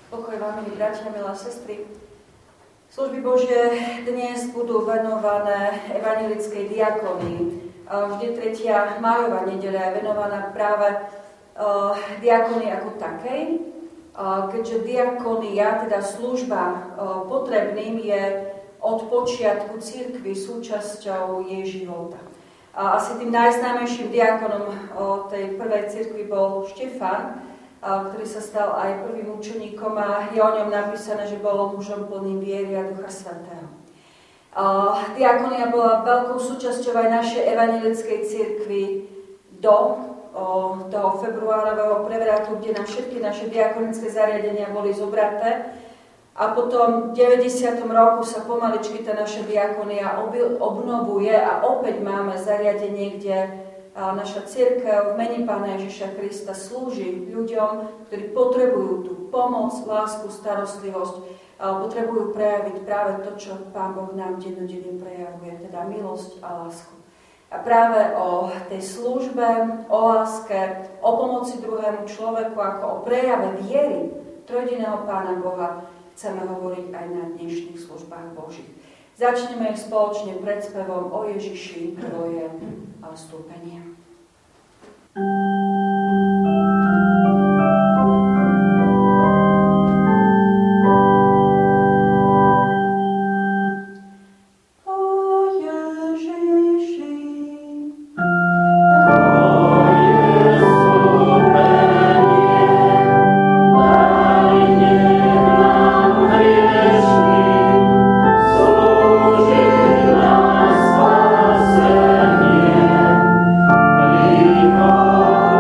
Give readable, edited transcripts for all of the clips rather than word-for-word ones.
Pokoj vám, milí bratia, milé sestry. Služby Božie dnes budú venované evanjelickej diakonii. Vždy 3. májová nedeľa je venovaná práve diakonii ako takej, keďže diakonia, teda služba potrebným, je od počiatku cirkvi súčasťou jej života. Asi tým najznámejším diakonom tej prvej cirkvi bol Štefán, ktorý sa stal aj prvým učeníkom a je o ňom napísané, že bol mužom plným viery a Ducha Svätého. Diakonia bola veľkou súčasťou aj našej evanjelickej cirkvi do toho februárového prevratu, kde nám všetky naše diakonické zariadenia boli zobraté. A potom v 90. roku sa pomaličky tá naša diakonia obnovuje a opäť máme zariadenie, kde naša cirkev v mene Pána Ježiša Krista slúži ľuďom, ktorí potrebujú tú pomoc, lásku, starostlivosť, potrebujú prejaviť práve to, čo Pán Boh nám dennodenne prejavuje, teda milosť a lásku. A práve o tej službe, o láske, o pomoci druhému človeku, ako o prejave viery trojjediného Pána Boha chceme hovoriť aj na dnešných službách Božích. Začneme ich spoločne predspevom o Ježiši, tvoje vstúpenie. Oh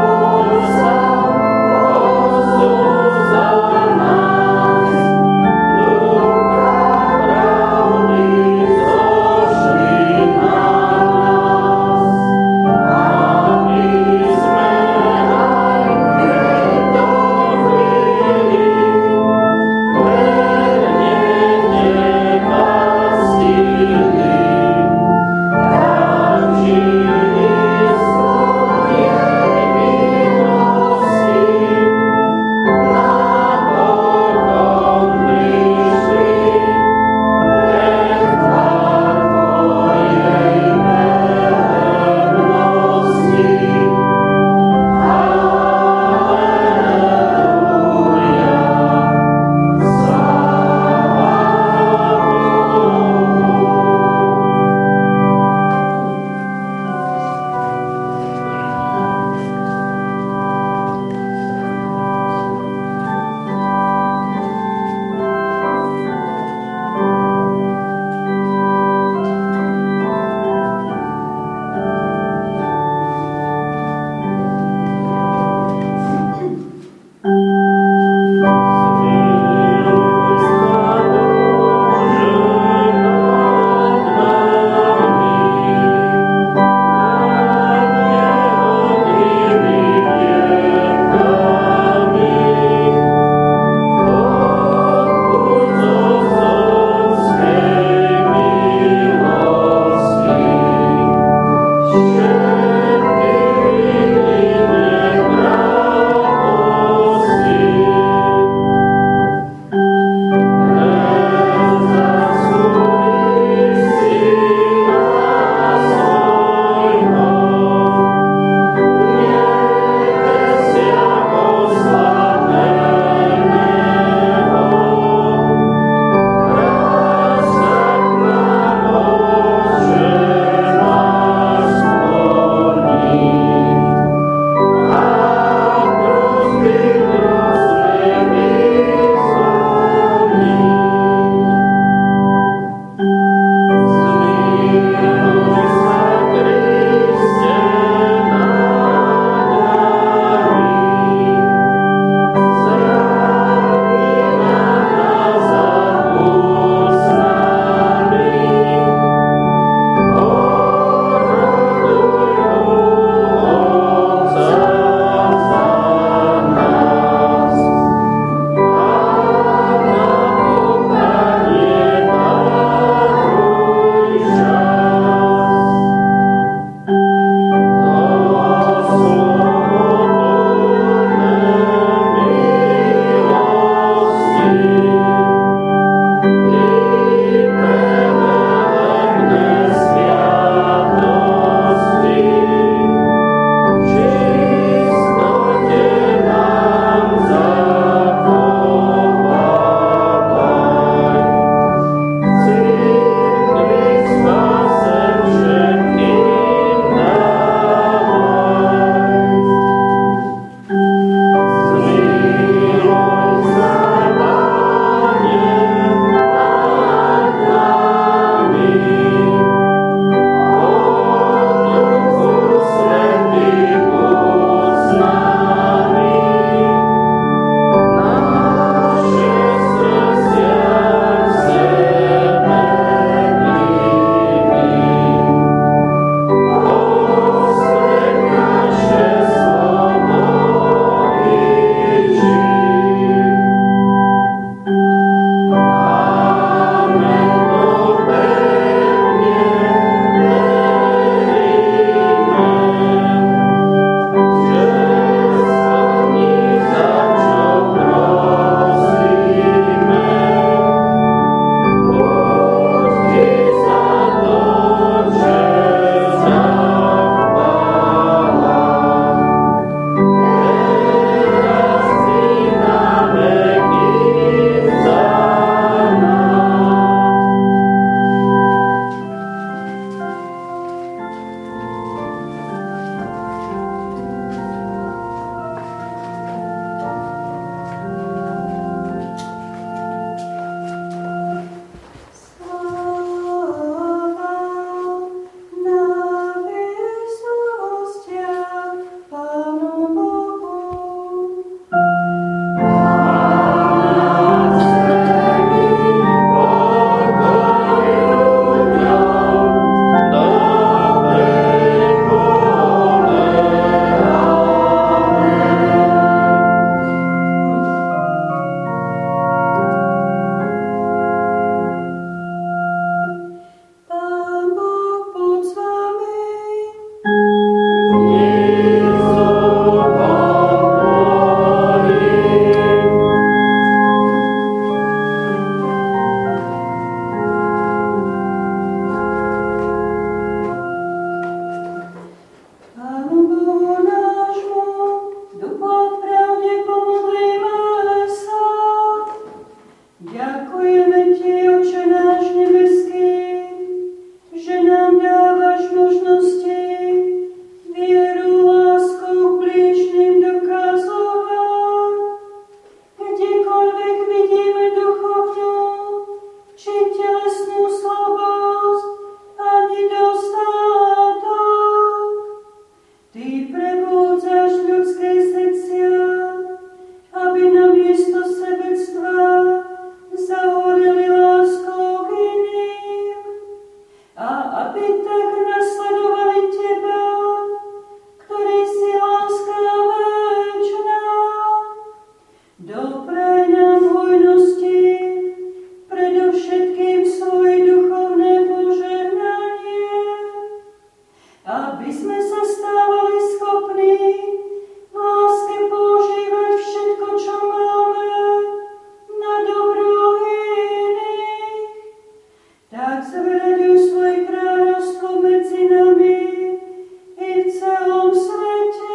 daj nám hojnosti, predovšetkým svoje duchovné požehnanie, aby sme sa stávali schopní v láske používať všetko, čo máme, na dobro iných. Tak zvraďuj svoje kráľovstvo medzi nami i v celom svete,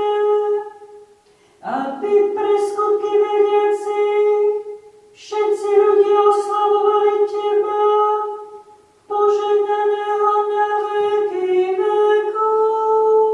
aby pre skutky veriacich všetci ľudia oslavovali Teba, požehnaného na veky vekov.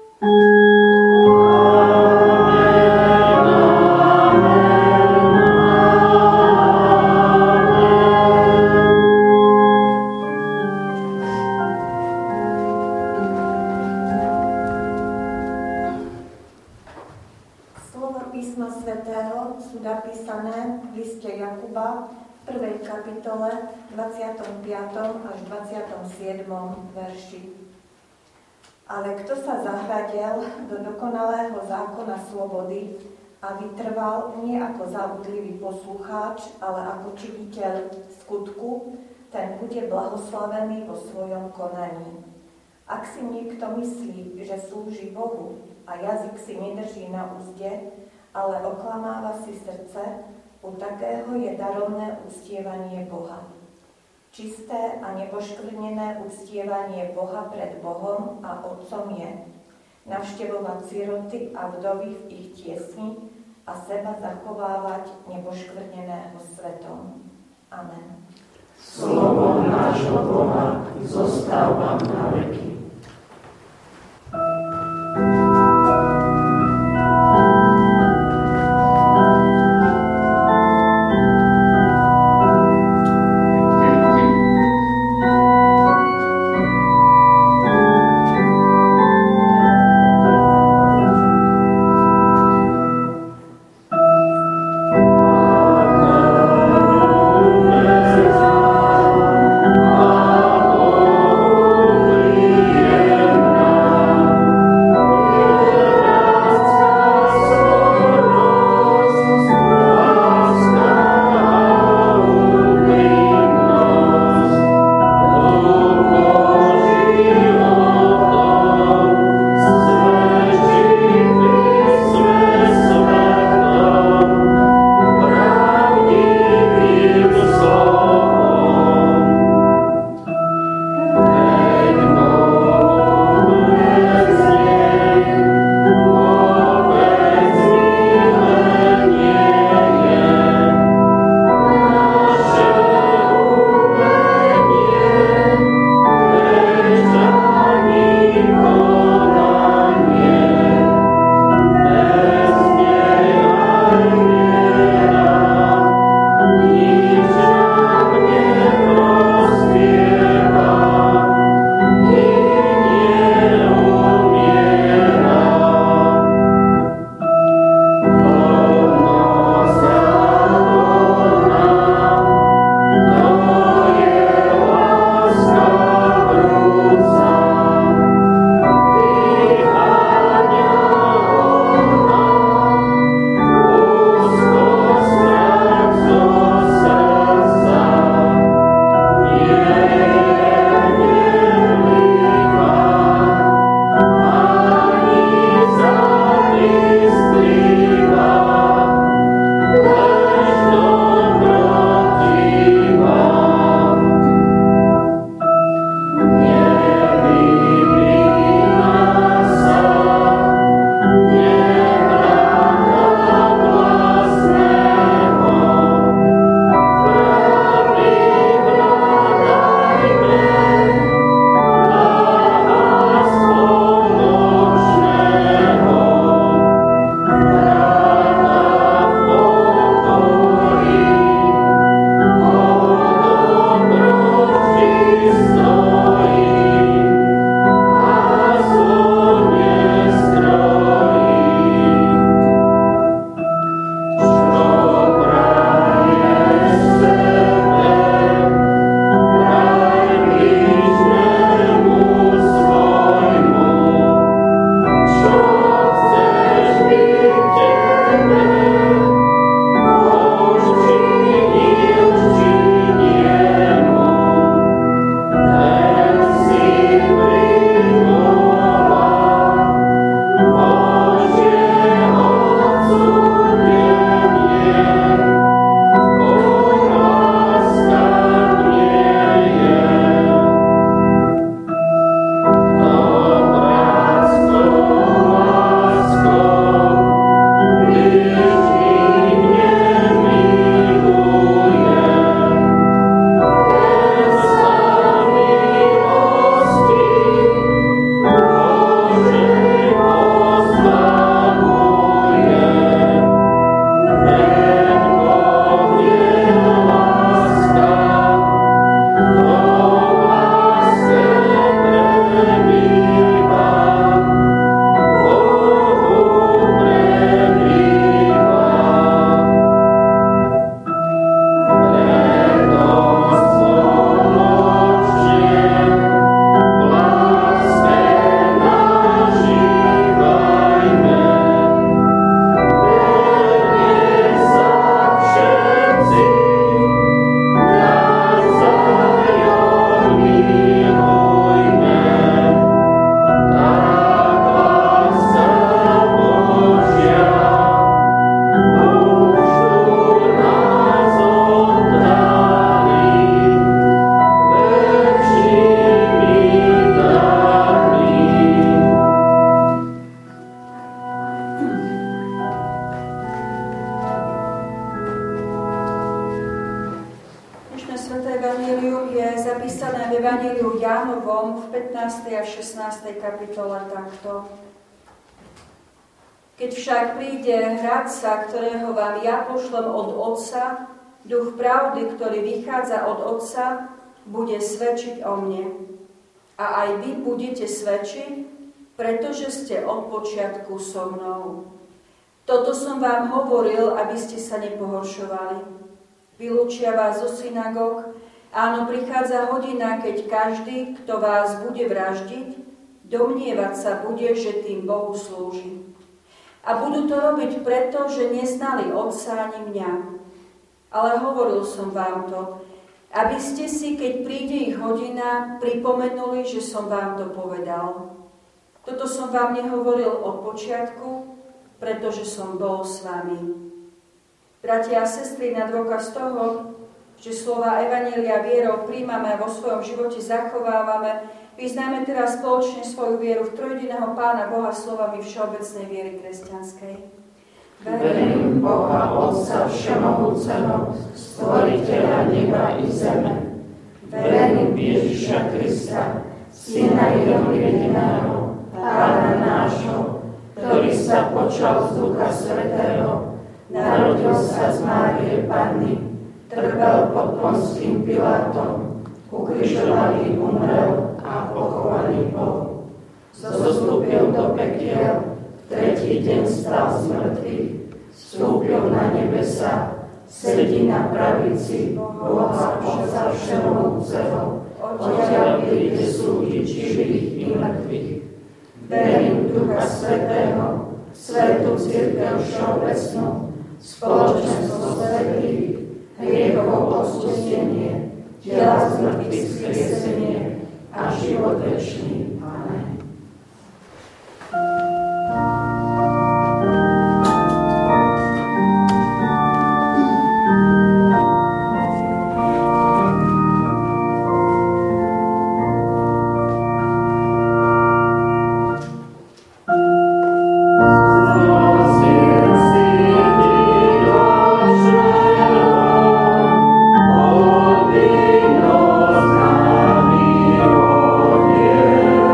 Slova písma svätého sú napísané v liste Jakuba v 1. kapitole 25. až 27. verši. Ale kto sa zahľadel do dokonalého zákona slobody a vytrval nie ako zabudlivý poslucháč, ale ako činiteľ skutku, ten bude blahoslavený vo svojom konaní. Ak si niekto myslí, že slúži Bohu a jazyk si nedrží na úzde, ale oklamáva si srdce, u takého je darovné uctievanie Boha. Čisté a nepoškvrnené uctievanie Boha pred Bohom a Otcom je navštevovať siroty a vdovy v ich tiesni a seba zachovávať nepoškvrneného svetom. Amen. Slovo nášho Boha zostáva na veky. Amen. napísané v Evanjeliu Jánovom v 15. a 16. kapitole takto. Keď však príde hradca, ktorého vám ja pošlem od Otca, Duch pravdy, ktorý vychádza od Otca, bude svedčiť o mne. A aj vy budete svedčiť, pretože ste od počiatku so mnou. Toto som vám hovoril, aby ste sa nepohoršovali. Vylúčia vás zo synagóg. Áno, prichádza hodina, keď každý, kto vás bude vraždiť, domnievať sa bude, že tým Bohu slúži. A budú to robiť preto, že neznali Otca ani mňa. Ale hovoril som vám to, aby ste si, keď príde ich hodina, pripomenuli, že som vám to povedal. Toto som vám nehovoril od počiatku, pretože som bol s vami. Bratia a sestry, na dôkaz toho, že slova Evanjelia vierou príjmame a vo svojom živote zachovávame, vyznajme teraz spoločne svoju vieru v trojjediného Pána Boha slovami všeobecnej viery kresťanskej. Verím Boha Otca Všemohúceho, Stvoriteľa neba i zeme. Verím Ježiša Krista, Syna Jeho jediného, Pána nášho, ktorý sa počal z Ducha Svätého, narodil sa z Márie Panny, trpel pod Ponským Pilátom, ukrižovaný umrel a pochovaný bol. Zostúpil do pekiel, tretí deň stal z mŕtvych, vstúpil na nebesa, sedí na pravici Boha Otca Všemohúceho, odtiaľ príde súdiť živých i mŕtvych. Verím Ducha Svätého, svätú cirkev všeobecnú, spoločenstvo svätých, hriechov odpustenie, tela z mŕtvych vzkriesenie a život večný. Amen. Yeah.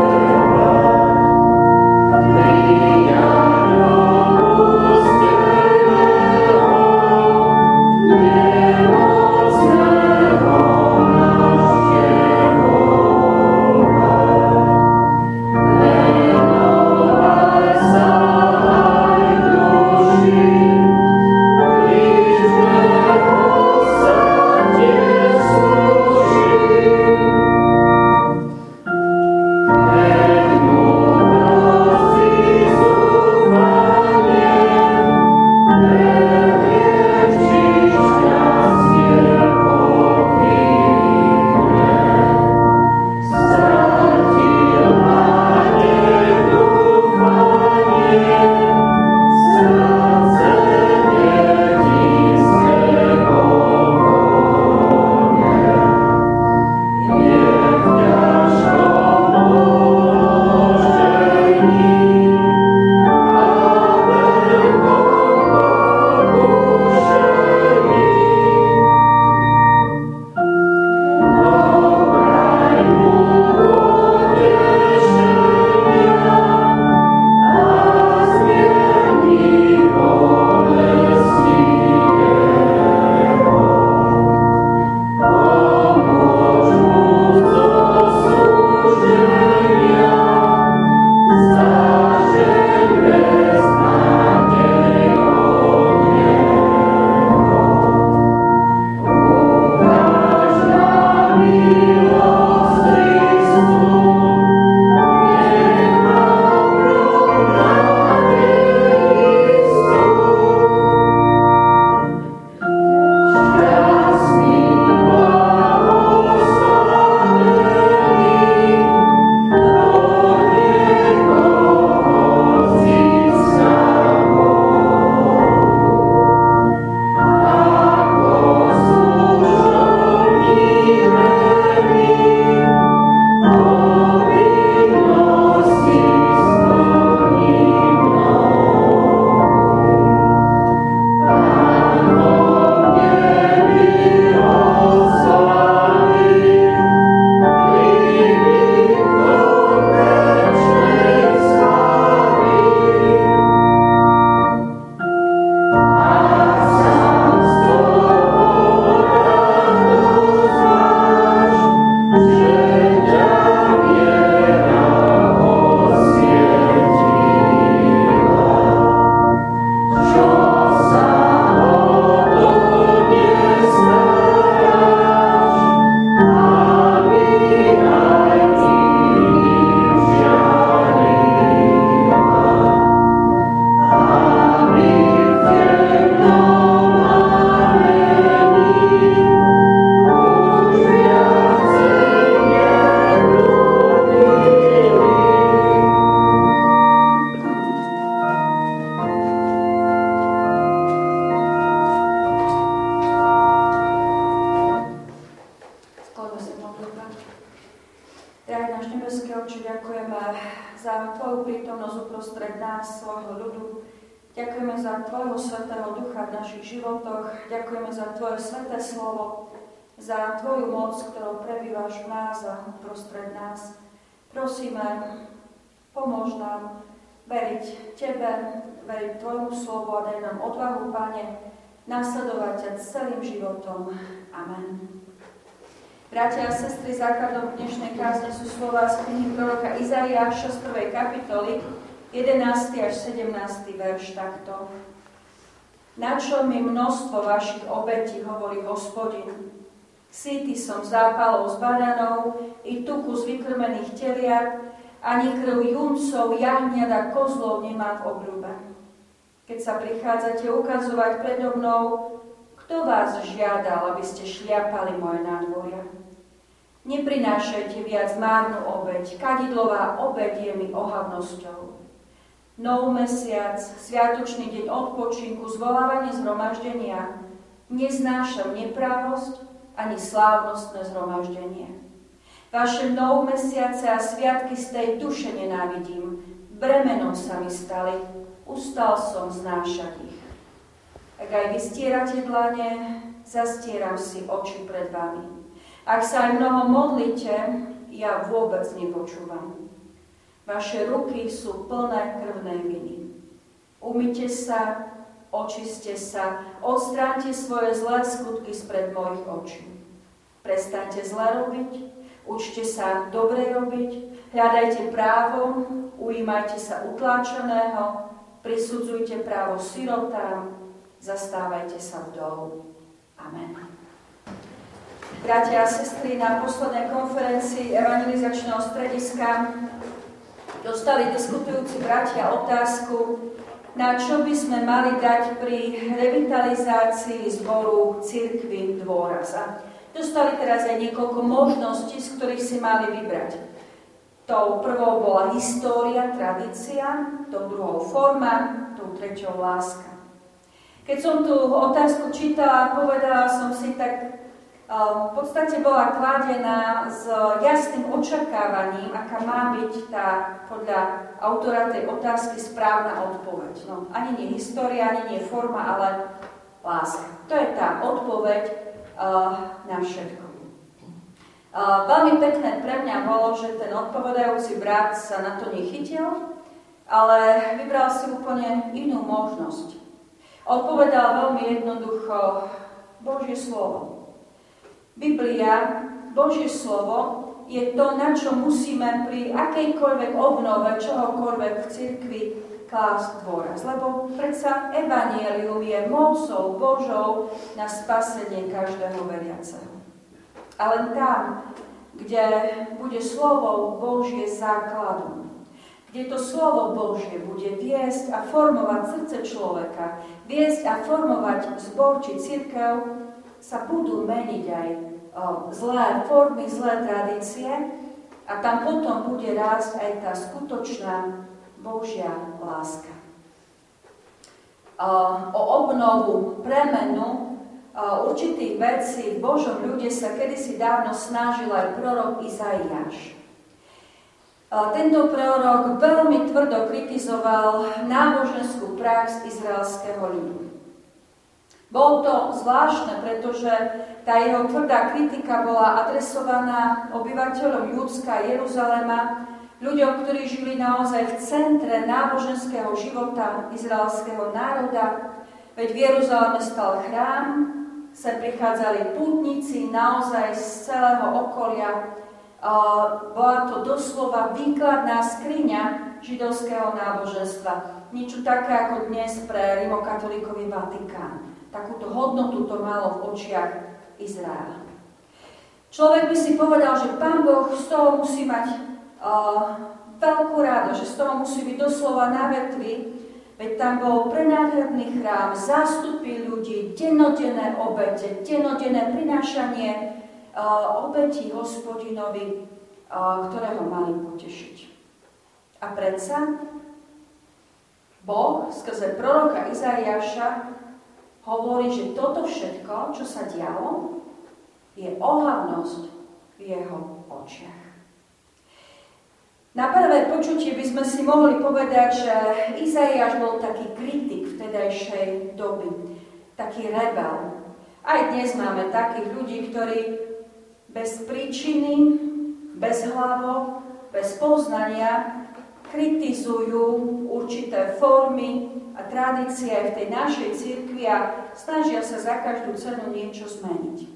Ďakujeme za Tvojho Svätého Ducha v našich životoch. Ďakujeme za Tvoje sväté slovo, za Tvoju moc, ktorou prebývaš v nás a prostred nás. Prosíme, pomôž nám veriť Tebe, veriť Tvojmu slovu a daj nám odvahu, Pane, nasledovať ťa celým životom. Amen. Bratia a sestry, základom dnešnej kázne sú slová z knihy proroka Izaiáša z 1. kapitoly, 11. až 17. verš takto. Na čo mi množstvo vašich obetí, hovorí Hospodin. Sýty som zápalov z banánov i tuku z vykrmených teliat, ani krv juncov, jahniat a kozlov nemám v obľúbe. Keď sa prichádzate ukazovať predo mnou, kto vás žiadal, aby ste šliapali moje nádvoria? Neprinášajte viac márnu obeť, kadidlová obeť je mi ohavnosťou. Nov mesiac, sviatočný deň odpočinku, zvolávanie zhromaždenia, neznášam neprávosť ani slávnostné zhromaždenie. Vaše nov mesiace a sviatky z tej duše nenávidím, bremenom sa mi stali, ustal som znášať ich. Ak aj vy stierate dlane, zastieram si oči pred vami. Ak sa aj mnoho modlíte, ja vôbec nepočúvam. Vaše ruky sú plné krvnej viny. Umyte sa, očiste sa, odstráňte svoje zlé skutky spred mojich očí. Prestaňte zle robiť, učte sa dobre robiť, hľadajte právo, ujímajte sa utláčaného, prisudzujte právo sirotám, zastávajte sa vdov. Amen. Bratia a sestry, na poslednej konferencii evangelizačného strediska dostali diskutujúci bratia otázku, na čo by sme mali dať pri revitalizácii zboru cirkvi dôraz. A dostali teraz aj niekoľko možností, z ktorých si mali vybrať. Tou prvou bola história, tradícia, tou druhou forma, tou treťou láska. Keď som tú otázku čítala, povedala som si, tak v podstate bola kladená s jasným očakávaním, aká má byť tá, podľa autora tej otázky, správna odpoveď. No, ani nie história, ani nie forma, ale láska. To je tá odpoveď na všetko. Veľmi pekné pre mňa bolo, že ten odpovedajúci brat sa na to nechytil, ale vybral si úplne inú možnosť. Odpovedal veľmi jednoducho: Božie slovo. Biblia, Božie slovo, je to, na čo musíme pri akejkoľvek obnove, čohokoľvek v cirkvi klásť dôraz. Lebo predsa evanjelium je mocou Božou na spasenie každého veriaceho. Ale tam, kde bude slovo Božie základom, kde to slovo Božie bude viesť a formovať srdce človeka, viesť a formovať zbor či cirkev, sa budú meniť aj zlé formy, zlé tradície a tam potom bude rásť aj tá skutočná Božia láska. O obnovu, premenu určitých vecí v Božom ľude sa kedysi dávno snažil aj prorok Izaiáš. Tento prorok veľmi tvrdo kritizoval náboženskú prax izraelského ľudu. Bolo to zvláštne, pretože tá jeho tvrdá kritika bola adresovaná obyvateľom Judska a Jeruzalema, ľuďom, ktorí žili naozaj v centre náboženského života izraelského národa. Veď v Jeruzaleme stal chrám, sem prichádzali pútnici naozaj z celého okolia. Bola to doslova výkladná skriňa židovského náboženstva. Niečo také ako dnes pre rimokatolíkový Vatikán. Takúto hodnotu to malo v očiach Izraela. Človek by si povedal, že Pán Boh z toho musí mať veľkú radosť, že z toho musí byť doslova na vetvi, veď tam bol prenádherný chrám, zástupy ľudí, dennodenné obete, dennodenné prinášanie obetí Hospodinovi, ktorého mali potešiť. A predsa Boh skrze proroka Izaiáša hovorí, že toto všetko, čo sa dialo, je ohavnosť v jeho očiach. Na prvé počutie by sme si mohli povedať, že Izaiáš bol taký kritik vtedajšej doby, taký rebel. Aj dnes máme takých ľudí, ktorí bez príčiny, bez hlavo, bez poznania kritizujú určité formy a tradície aj v tej našej cirkvi a snažia sa za každú cenu niečo zmeniť.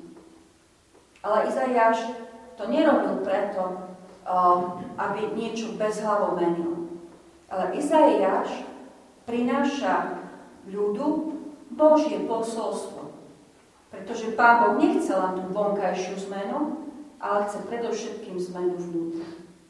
Ale Izaiáš to nerobil preto, aby niečo bezhlavo menil. Ale Izaiáš prináša ľudu Božie posolstvo. Pretože Pán Boh nechce len tú vonkajšiu zmenu, ale chce predovšetkým zmenu vnútra.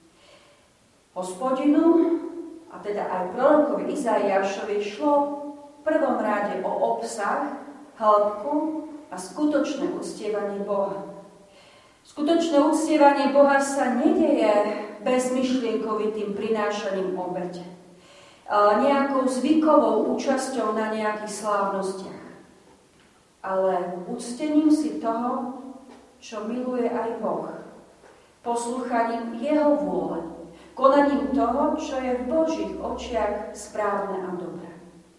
Hospodinu, a teda aj prorokovi Izaiášovi, šlo v prvom rade o obsah, hĺbku a skutočné uctievanie Boha. Skutočné uctievanie Boha sa nedeje bezmyšlienkovitým prinášaním obete, nejakou zvykovou účasťou na nejakých slávnostiach, ale uctením si toho, čo miluje aj Boh, poslúchaním jeho vôle, konaním toho, čo je v Božích očiach správne a dobré.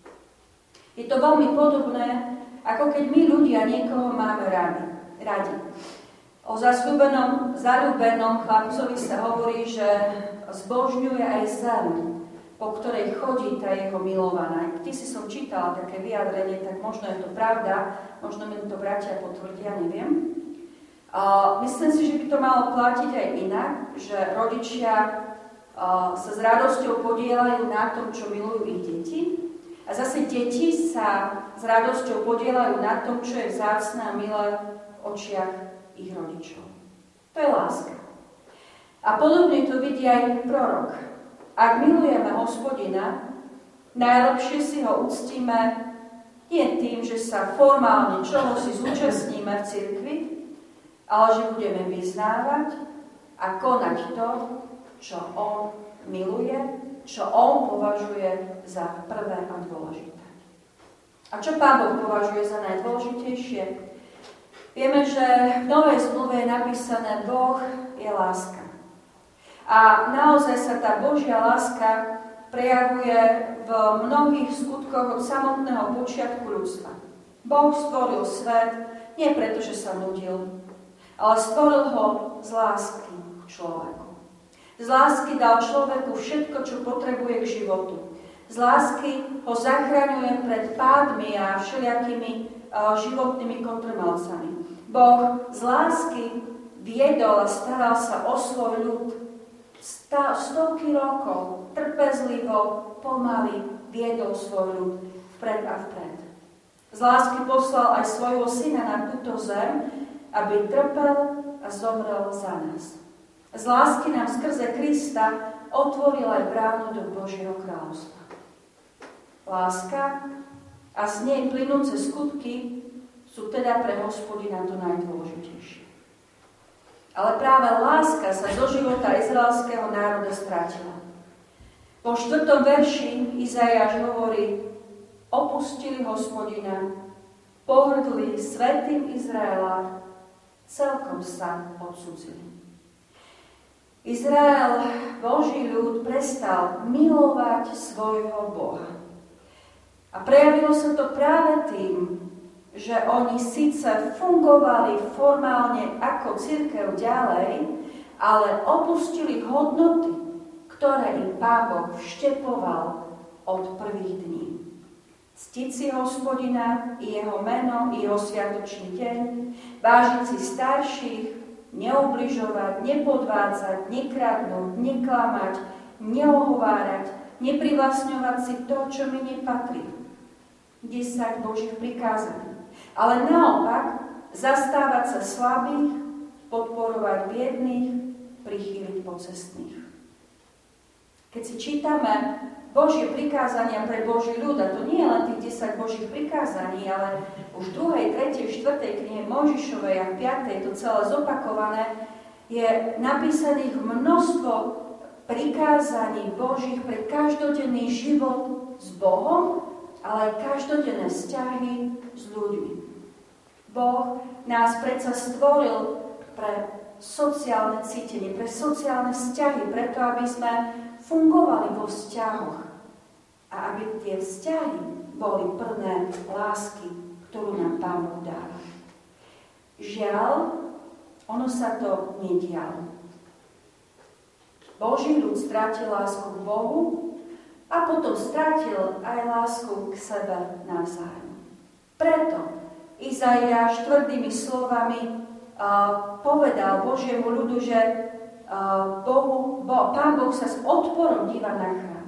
Je to veľmi podobné, ako keď my ľudia niekoho máme radi. O zaľúbenom chlapcovi sa hovorí, že zbožňuje aj zem, po ktorej chodí tá jeho milovaná. Keď si som čítala také vyjadrenie, tak možno je to pravda, možno mi to bratia potvrdia, neviem. Myslím si, že by to malo platiť aj inak, že rodičia sa s radosťou podieľajú na tom, čo milujú ich deti. A zase deti sa s radosťou podieľajú na tom, čo je vzácne a milé v očiach ich rodičov. To je láska. A podobne to vidí aj prorok. Ak milujeme Hospodina, najlepšie si ho uctíme nie tým, že sa formálne čoho si zúčastníme v cirkvi, ale že budeme vyznávať a konať to, čo on miluje, čo on považuje za prvé a dôležité. A čo Pán Boh považuje za najdôležitejšie? Vieme, že v Novej zmluve je napísané, Boh je láska. A naozaj sa tá Božia láska prejavuje v mnohých skutkoch od samotného počiatku ľudstva. Boh stvoril svet nie preto, že sa nudil, ale stvoril ho z lásky k človeku. Z lásky dal človeku všetko, čo potrebuje k životu. Z lásky ho zachraňuje pred pádmi a všelijakými životnými kontrmalcami. Boh z lásky viedol a staral sa o svoj ľud stovky rokov, trpezlivo, pomaly viedol svoj ľud vpred a vpred. Z lásky poslal aj svojho syna na túto zem, aby trpel a zomrel za nás. Z lásky nám skrze Krista otvoril aj bránu do Božieho kráľovstva. Láska a z nej plynúce skutky sú teda pre Hospodina to najdôležitejšie. Ale práve láska sa do života izraelského národa stratila. Po 4. verši Izaiáš hovorí, opustili Hospodina, pohrdli svätým Izraela, celkom sa odcudzili. Izrael, Boží ľud, prestal milovať svojho Boha. A prejavilo sa to práve tým, že oni síce fungovali formálne ako cirkev ďalej, ale opustili hodnoty, ktoré im Pán Boh vštepoval od prvých dní. Ctiť si Hospodina i jeho meno, i jeho sviatočný deň, vážiť si starších, neubližovať, nepodvádzať, nekradnúť, neklamať, neohovárať, neprivlastňovať si to, čo mi nepatrí. 10 Božích prikázaní. Ale naopak, zastávať sa slabých, podporovať biedných, prichýliť pocestných. Keď si čítame Božie prikázania pre Boží ľud, a to nie je len tých 10 Božích prikázaní, ale už v 2., 3., 4. knihe Mojžišovej a 5. to celé zopakované, je napísaných množstvo prikázaní Božích pre každodenný život s Bohom, ale aj každodenné vzťahy s ľuďmi. Boh nás predsa stvoril pre sociálne cítenie, pre sociálne vzťahy, preto aby sme fungovali vo vzťahoch a aby tie vzťahy boli plné lásky, ktorú nám Pán Boh dáva. Žiaľ, ono sa to nedialo. Boží ľud strátil lásku k Bohu a potom strátil aj lásku k sebe navzájom. Preto Izaiáš tvrdými slovami povedal Božiemu ľudu, že Pán Boh sa s odporom díva na chrám.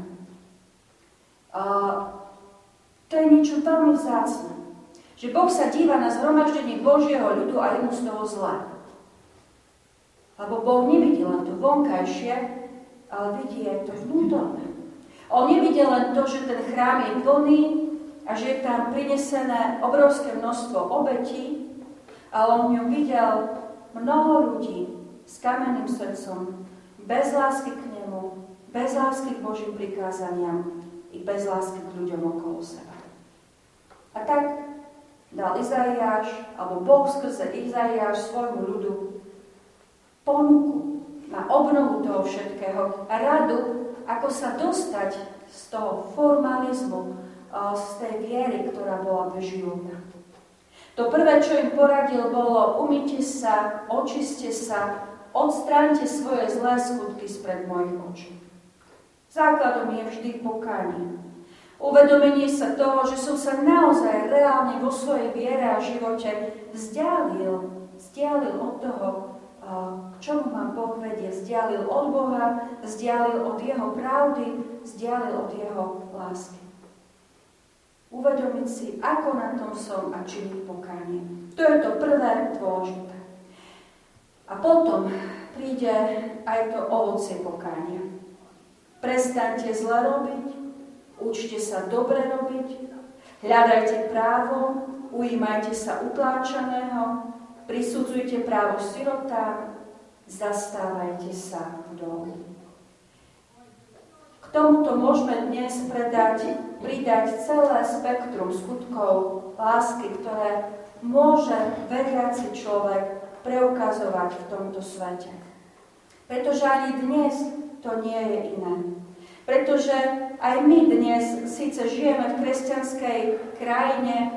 To je niečo veľmi vzácne. Že Boh sa díva na zhromaždenie Božieho ľudu a je mu z toho zlé. Lebo Boh nevidí len to vonkajšie, ale vidí aj to vnútorné. On nevidel len to, že ten chrám je plný a že je tam prinesené obrovské množstvo obetí, ale on v ňom videl mnoho ľudí s kamenným srdcom, bez lásky k nemu, bez lásky k Božím prikázaniam i bez lásky k ľuďom okolo seba. A tak dal Izaiáš, alebo Boh skrze Izaiáš svojmu ľudu ponuku na obnovu toho všetkého a radu, ako sa dostať z toho formalizmu, z tej viery, ktorá bola bez života. To prvé, čo im poradil, bolo: umyte sa, očiste sa, odstráňte svoje zlé skutky spred mojich očí. Základom je vždy pokánie. Uvedomenie sa toho, že som sa naozaj reálne vo svojej viere a živote vzdialil od toho, čomu ma Boh vedie, vzdialil od Boha, vzdialil od Jeho pravdy, vzdialil od Jeho lásky. Uvedomiť si, ako na tom som a činiť pokánie. To je to prvé dôležité. A potom príde aj to ovocie pokánia. Prestaňte zle robiť, učte sa dobre robiť, hľadajte právo, ujímajte sa utláčaného, prisudzujte právo sirotám, zastávajte sa vdov. K tomuto môžeme dnes pridať celé spektrum skutkov lásky, ktoré môže veriaci človek preukazovať v tomto svete. Pretože ani dnes to nie je iné. Pretože aj my dnes síce žijeme v kresťanskej krajine,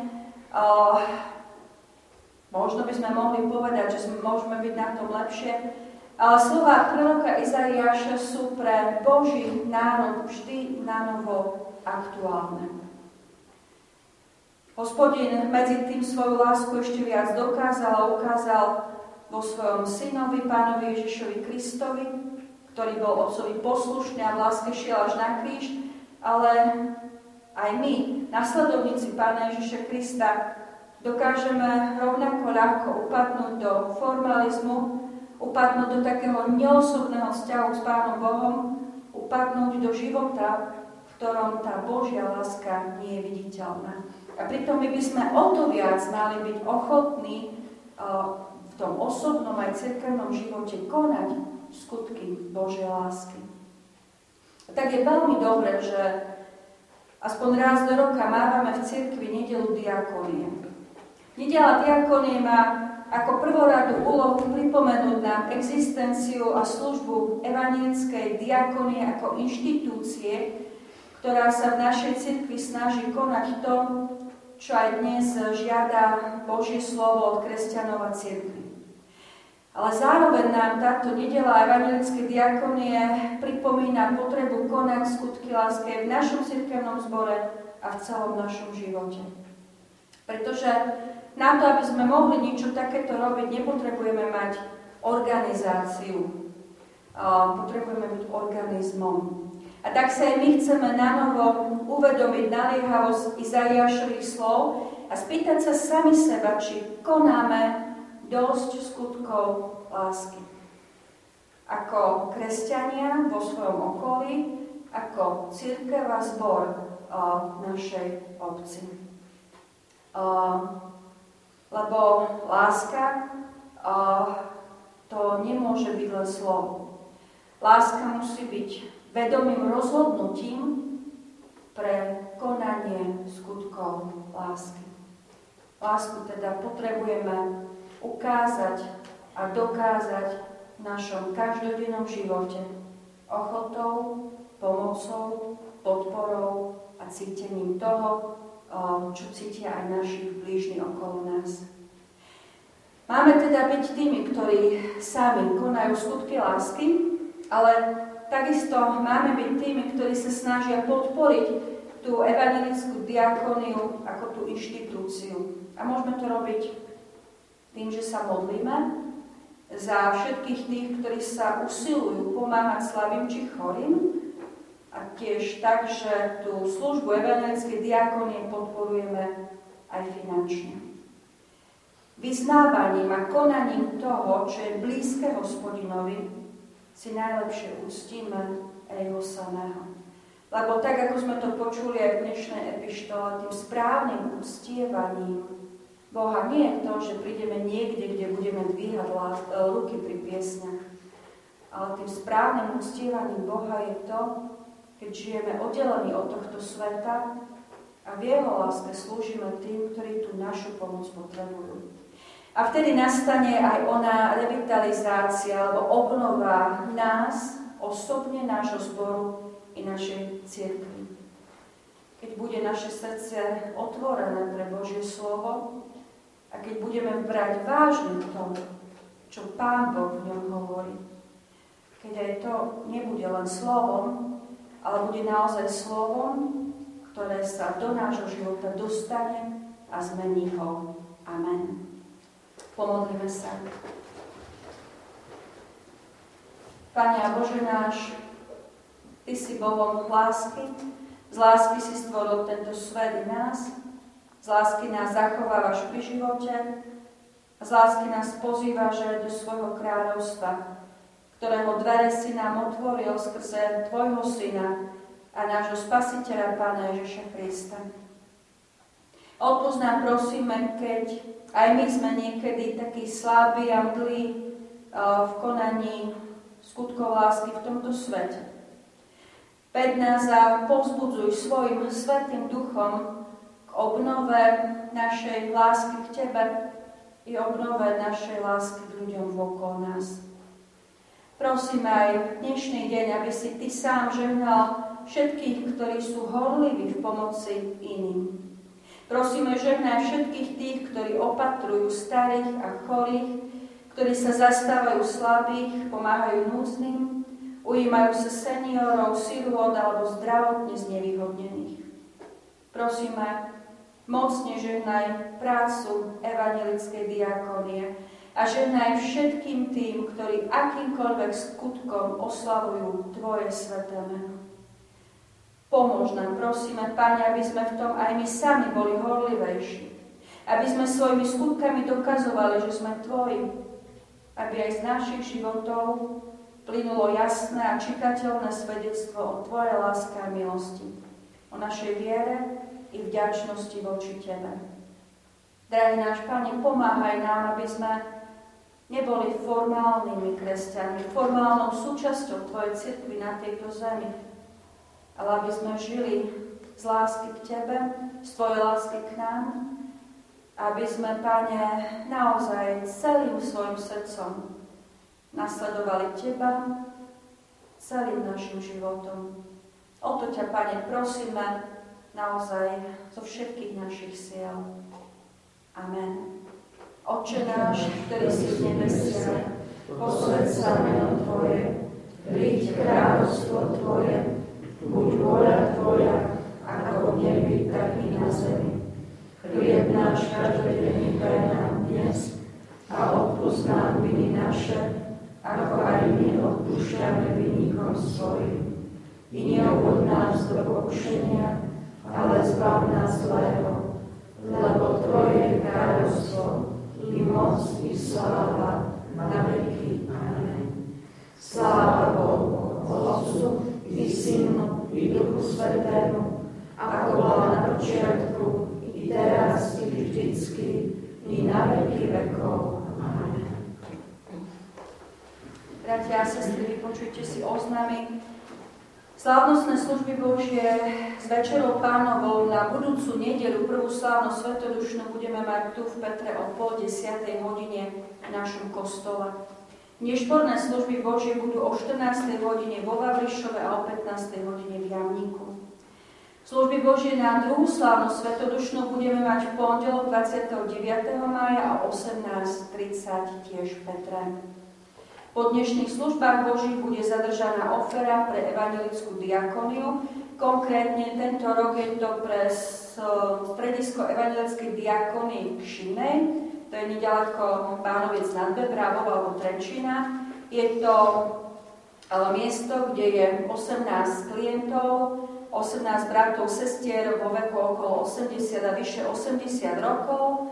možno by sme mohli povedať, že môžeme byť na tom lepšie, ale slová proroka Izaiáša sú pre Boží národ vždy nanovo aktuálne. Hospodin medzi tým svoju lásku ešte viac dokázal a ukázal vo svojom synovi, Pánovi Ježišovi Kristovi, ktorý bol otcovi poslušný a v láske šiel až na kríž, ale aj my, nasledovníci Pána Ježiša Krista, dokážeme rovnako ľahko upadnúť do formalizmu, upadnúť do takého neosobného vzťahu s Pánom Bohom, upadnúť do života, v ktorom tá Božia láska nie je viditeľná. A pritom my by sme o to viac mali byť ochotní v tom osobnom aj cirkevnom živote konať skutky Božej lásky. A tak je veľmi dobré, že aspoň raz do roka mávame v cirkvi nedeľu diakonie. Nedeľa diakonie má ako prvoradú úlohu pripomenúť nám existenciu a službu evanjelickej diakonie ako inštitúcie, ktorá sa v našej cirkvi snaží konať to, čo aj dnes žiada Božie slovo od kresťanov a cirkvi. Ale zároveň nám táto nedeľa evanjelickej diakonie pripomína potrebu konať skutky lásky v našom cirkevnom zbore a v celom našom živote. Pretože na to, aby sme mohli niečo takéto robiť, nepotrebujeme mať organizáciu. Potrebujeme byť organizmom. A tak sa aj my chceme nanovo uvedomiť naliehavosť Izaiášových slov a spýtať sa sami seba, či konáme dosť skutkov lásky. Ako kresťania vo svojom okolí, ako cirkev a zbor našej obci. Lebo láska to nemôže byť len slovo. Láska musí byť vedomým rozhodnutím pre konanie skutkov lásky. Lásku teda potrebujeme ukázať a dokázať v našom každodennom živote ochotou, pomocou, podporou a cítením toho, čo cítia aj naši blížni okolo nás. Máme teda byť tými, ktorí sami konajú skutky lásky, ale takisto máme byť tými, ktorí sa snažia podporiť tú evanjelickú diakóniu ako tú inštitúciu. A môžeme to robiť tým, že sa modlíme za všetkých tých, ktorí sa usilujú pomáhať slabým či chorým, a tiež tak, že tú službu evanjelickej diakónie podporujeme aj finančne. Vyznávaním a konaním toho, čo je blízke Hospodinovi, si najlepšie uctíme jeho samého. Lebo tak, ako sme to počuli aj v dnešnej epištole, tým správnym uctievaním Boha nie je to, že prídeme niekde, kde budeme dvíhať ruky pri piesňach, ale tým správnym uctievaním Boha je to, keď žijeme oddelení od tohto sveta a v jeho láske slúžime tým, ktorí tú našu pomoc potrebujú. A vtedy nastane aj ona revitalizácia alebo obnova nás, osobne nášho zboru i našej cirkvi. Keď bude naše srdce otvorené pre Božie slovo a keď budeme brať vážne to, čo Pán Boh v ňom hovorí, keď aj to nebude len slovom, ale bude naozaj slovom, ktoré sa do nášho života dostane a zmení ho. Amen. Pomodlíme sa. Pane a Bože náš, Ty si Bohom lásky, z lásky si stvoril tento svet i nás, z lásky nás zachovávaš pri živote a z lásky nás pozývaš aj do svojho kráľovstva, ktorého dvere si nám otvoril skrze Tvojho Syna a nášho Spasiteľa Pána Ježiša Krista. Odpusť nám prosíme, keď aj my sme niekedy takí slabí a mdlí v konaní skutkov lásky v tomto svete. Veď nás a povzbudzuj svojim Svätým Duchom k obnove našej lásky k Tebe i obnove našej lásky k ľuďom okolo nás. Prosím aj v dnešný deň, aby si Ty sám žehnal všetkých, ktorí sú horliví v pomoci iným. Prosíme, žehnaj všetkých tých, ktorí opatrujú starých a chorých, ktorí sa zastávajú slabých, pomáhajú núdznym, ujímajú sa seniorov, sirôt alebo zdravotne znevýhodnených. Prosíme, mocne žehnaj prácu evanjelickej diakónie a žehnaj všetkým tým, ktorí akýmkoľvek skutkom oslavujú Tvoje sväté meno. Pomôž nám, prosíme, Pane, aby sme v tom aj my sami boli horlivejší. Aby sme svojimi skutkami dokazovali, že sme Tvoji. Aby aj z našich životov plynulo jasné a čitateľné svedectvo o Tvojej láske a milosti. O našej viere i vďačnosti voči Tebe. Drahý náš Pane, pomáhaj nám, aby sme neboli formálnymi kresťanmi, formálnou súčasťou Tvojej cirkvi na tejto zemi, ale aby sme žili z lásky k Tebe, z Tvojej lásky k nám, aby sme, Pane, naozaj celým svojim srdcom nasledovali Teba celým našim životom. O to ťa, Pane, prosíme naozaj zo všetkých našich síl. Amen. Otče náš, ktorý si v nebesiach, posväť sa meno Tvoje, príď kráľovstvo Tvoje, buď vôľa Tvoja, ako v nebi, tak i na zemi. Chlieb náš každodenný daj nám dnes a odpusť nám viny naše, ako aj my odpúšťame vinníkom svojim. I neuvod nás do pokušenia, ale zbav nás zlého, lebo Tvoje je kráľovstvo, i moc, i sláva, na veky. Amen. Sláva Bohu, Otcu, i Synu, i Duchu Svätému, ako bola na počiatku, i teraz, i vždycky, i na veky vekov. Amen. Bratia a sestry, vypočujte si oznámy z Slávnostné služby Božie s Večerou Pánovou na budúcu nedeľu, prvú slávnosť svetodušnú, budeme mať tu v Petre o 9:30 hodine v našom kostole. Nešporné služby Božie budú o 14. hodine vo Vavrišove a o 15. hodine v Jamníku. Služby Božie na druhú slávnosť svetodušnú budeme mať v pondelok 29. mája o 18:30 tiež v Petre. Po dnešných službách Božích bude zadržaná ofera pre evanjelickú diakoniu. Konkrétne tento rok je to pre stredisko evanjelickej diakonie v Kšinej. To je nedaleko Bánoviec nad Bebravou alebo Trenčína. Je to miesto, kde je 18 klientov, 18 bratov, sestier vo veku okolo 80 a vyše 80 rokov.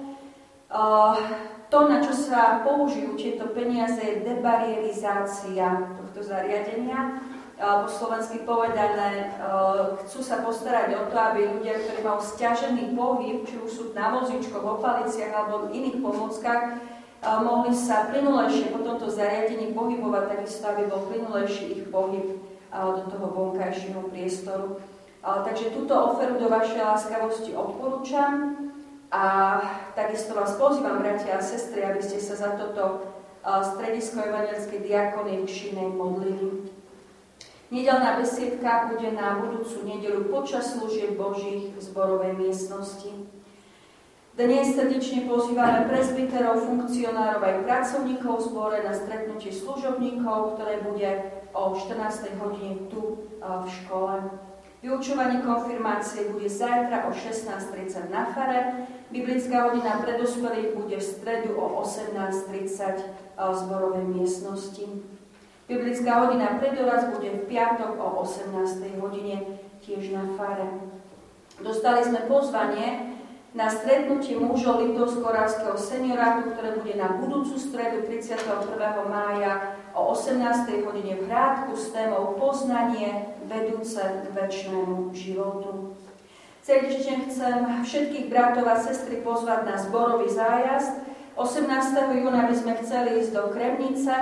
To, na čo sa použijú tieto peniaze, je debarierizácia tohto zariadenia. Po slovensky povedané, chcú sa postarať o to, aby ľudia, ktorí majú sťažený pohyb, či už sú na vozíčkoch, opaliciach alebo iných pomockách, mohli sa plynulejšie po tomto zariadení pohybovať, takisto aby bol plynulejší ich pohyb do toho vonkajšieho priestoru. Takže túto oferu do vašej láskavosti odporúčam. A takisto vás pozývam, bratia a sestry, aby ste sa za toto stredisko evanjelickej diakonie v Kšinej modlili. Nedeľná besiedka bude na budúcu nedeľu počas služieb Božích v zborovej miestnosti. Dnes srdečne pozývame presbyterov, funkcionárov aj pracovníkov v zbore na stretnutie služobníkov, ktoré bude o 14. hodine tu v škole. Vyučovanie konfirmácie bude zajtra o 16:30 na fare. Biblická hodina pre dospelých bude v stredu o 18:30 v zborovej miestnosti. Biblická hodina pre doraz bude v piatok o 18. hodine tiež na fare. Dostali sme pozvanie na stretnutie mužov Liptovsko-Oravského seniorátu, ktoré bude na budúcu stredu 31. mája o 18. hodine v Hrádku s témou Poznanie vedúce k večnému životu. Srdečne chcem všetkých bratov a sestry pozvať na zborový zájazd. 18. júna by sme chceli ísť do Kremnice.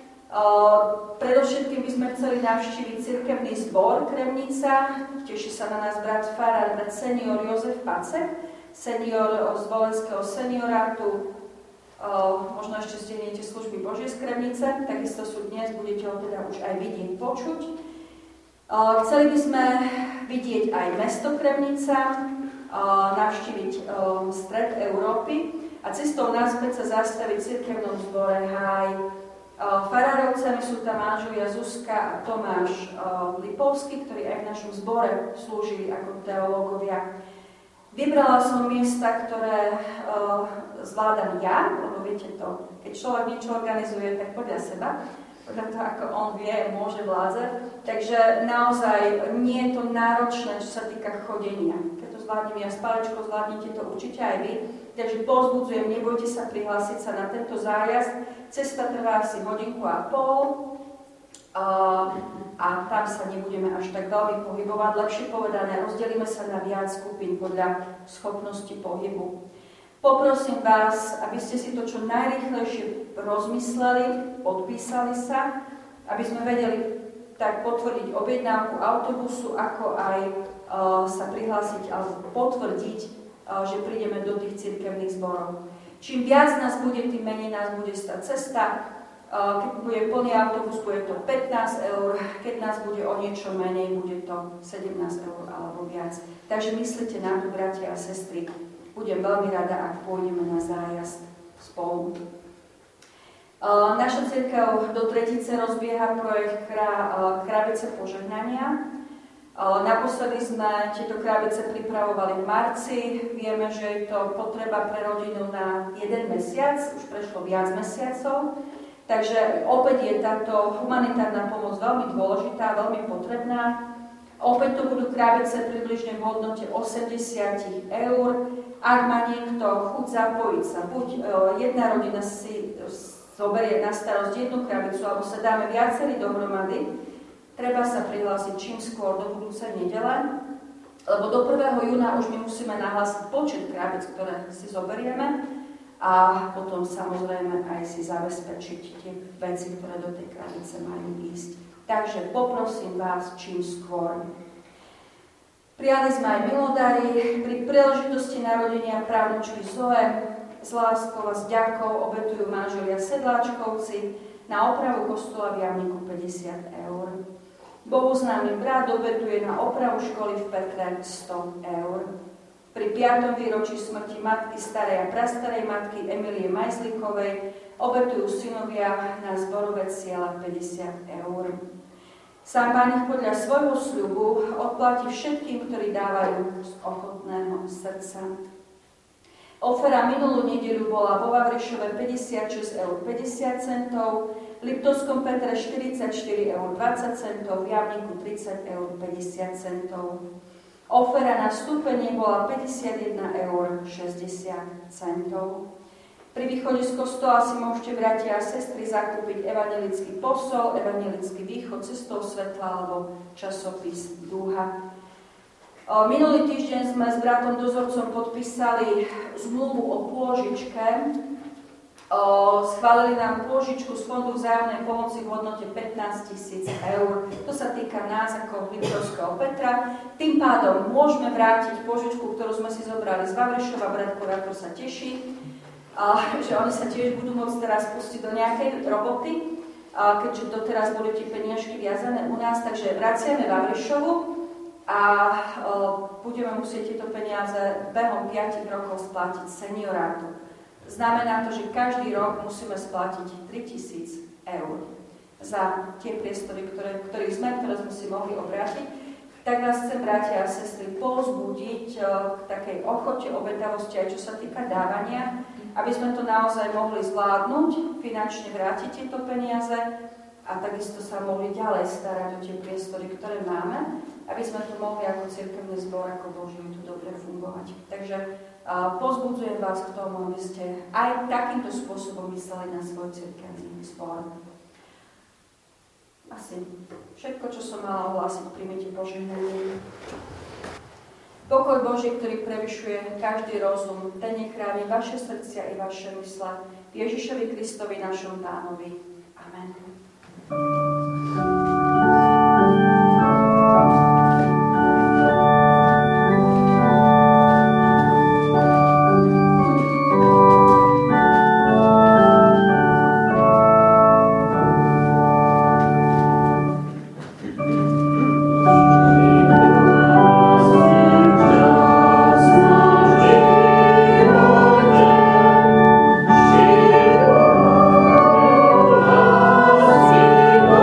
Predovšetkým by sme chceli navštíviť cirkevný zbor Kremnica. Teší sa na nás brat farár, brat senior Jozef Pacek, senior z Volenského seniorátu. Možno ešte stihnete služby Božie z Kremnice, takisto sú dnes, budete ho teda už aj vidieť, počuť. Chceli by sme vidieť aj mesto Kremnica, navštíviť stred Európy a cestou naspäť sa zastaviť v cirkevnom zbore Háj. Farárovcami sú tam manželia Zuzka a Tomáš Lipovský, ktorí aj v našom zbore slúžili ako teológovia. Vybrala som miesta, ktoré zvládam ja, lebo viete to, keď človek niečo organizuje, tak podľa seba, podľa toho, ako on vie, môže vládzať. Takže naozaj nie je to náročné, čo sa týka chodenia. Keď to zvládnem ja s palečkou, zvládnete to určite aj vy. Takže povzbudzujem, nebojte sa prihlásiť sa na tento zájazd. Cesta trvá asi 1,5 hodiny a tam sa nebudeme až tak veľmi pohybovať. Lepšie povedané, rozdelíme sa na viac skupín podľa schopnosti pohybu. Poprosím vás, aby ste si to čo najrýchlejšie rozmysleli, podpísali sa, aby sme vedeli tak potvrdiť objednávku autobusu, ako aj sa prihlásiť alebo potvrdiť, že prídeme do tých cirkevných zborov. Čím viac nás bude, tým menej nás bude stať cesta. Keď bude plný autobus, bude to 15 eur, keď nás bude o niečo menej, bude to 17 eur alebo viac. Takže myslíte na to, bratia a sestry. Budem veľmi rada, ak pôjdeme na zájazd spolu. Naša cirkev do Tretice rozbieha projekt Krabice požehnania. Naposledy sme tieto krabice pripravovali v marci. Vieme, že je to potreba pre rodinu na 1 mesiac, už prešlo viac mesiacov. Takže opäť je táto humanitárna pomoc veľmi dôležitá, veľmi potrebná. Opäť to budú krabice približne v hodnote 80 eur. Ak má niekto chuť zapojiť sa, buď jedna rodina si zoberie na starosť 1 krabicu, alebo sa dáme viacerí dohromady, treba sa prihlásiť čím skôr do budúcej nedele, lebo do 1. júna už my musíme nahlásiť počet krabic, ktoré si zoberieme a potom samozrejme aj si zabezpečiť tie veci, ktoré do tej krabice majú ísť. Takže poprosím vás čím skôr. Prijali sme aj milodary pri príležitosti narodenia právnučky Zoe. S láskou a s ďakou obetujú manželia Sedláčkovci na opravu kostola v Jamniku 50 eur. Bohu známy brat obetuje na opravu školy v Petre 100 eur. Pri 5. výročí smrti matky starej a prastarej matky Emilie Majzlikovej obetujú synovia na zborové ciele 50 eur. Sám Pán ich podľa svojho sľubu odplatí všetkým, ktorí dávajú z ochotného srdca. Ofera minulú nedeľu bola vo Vavrišove 56 eur 50 centov, v Liptovskom Petre 44 eur 20 centov, v Jamniku 30 eur 50 centov. Ofera na stúpenie bola 51 eur 60 centov. Pri východe z kostola si môžete, bratia a sestry, zakúpiť evanjelický posol, evanjelický východ, cestou svetla alebo časopis Dúha. Minulý týždeň sme s bratom dozorcom podpísali zmluvu o pôžičke. Schválili nám pôžičku z Fondu vzájomnej pomoci v hodnote 15 000 eur. To sa týka nás ako Liptovského Petra. Tým pádom môžeme vrátiť pôžičku, ktorú sme si zobrali z Vavrešova. Brat kurátor sa teší, že oni sa tiež budú môcť teraz pustiť do nejakej roboty, keďže doteraz boli tie peniažky viazané u nás. Takže vraciame Vavrešovu a budeme musieť tieto peniaze behom 5 rokov splatiť seniorátu. Znamená to, že každý rok musíme splatiť 3 000 eur za tie priestory, ktoré sme si mohli obrátiť. Tak vás chcem, bratia a sestry, povzbudiť k takej ochote, obetavosti, aj čo sa týka dávania, aby sme to naozaj mohli zvládnuť, finančne vrátiť tieto peniaze a takisto sa mohli ďalej starať o tie priestory, ktoré máme, aby sme tu mohli ako cirkevný zbor, ako Boží tu dobre fungovať. Takže povzbudzujem vás k tomu, aby ste aj takýmto spôsobom mysleli na svoj cirkevný zbor. Asi všetko, čo som mala ohlásiť, príjmite požehnanie. Pokoj Boží, ktorý prevyšuje každý rozum, ten nech chráni vaše srdcia i vaše mysle Ježišovi Kristovi, našom Pánovi. Amen. Amen.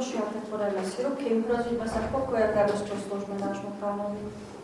tak podajme si ruky, rozíďme sa v pokoji a radosťou slúžme nášmu Pánovi.